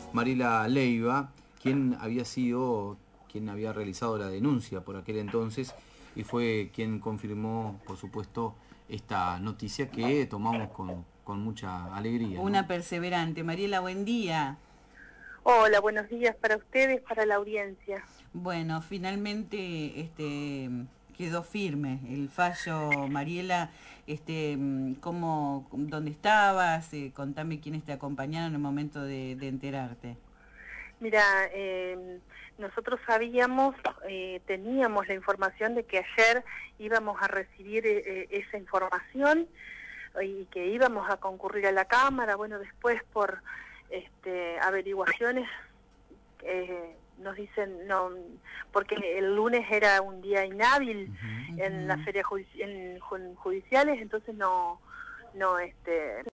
Mariela Leiva, quien había realizado la denuncia por aquel entonces y fue quien confirmó, por supuesto, esta noticia que tomamos con mucha alegría, ¿no? Una perseverante. Mariela, buen día. Hola, buenos días para ustedes, para la audiencia. Bueno, finalmente quedó firme el fallo. Mariela, ¿dónde estabas? Contame quiénes te acompañaron en el momento de enterarte. Mira, nosotros sabíamos, teníamos la información de que ayer íbamos a recibir esa información y que íbamos a concurrir a la Cámara. Bueno, después por averiguaciones nos dicen no, porque el lunes era un día inhábil en las ferias judiciales, entonces no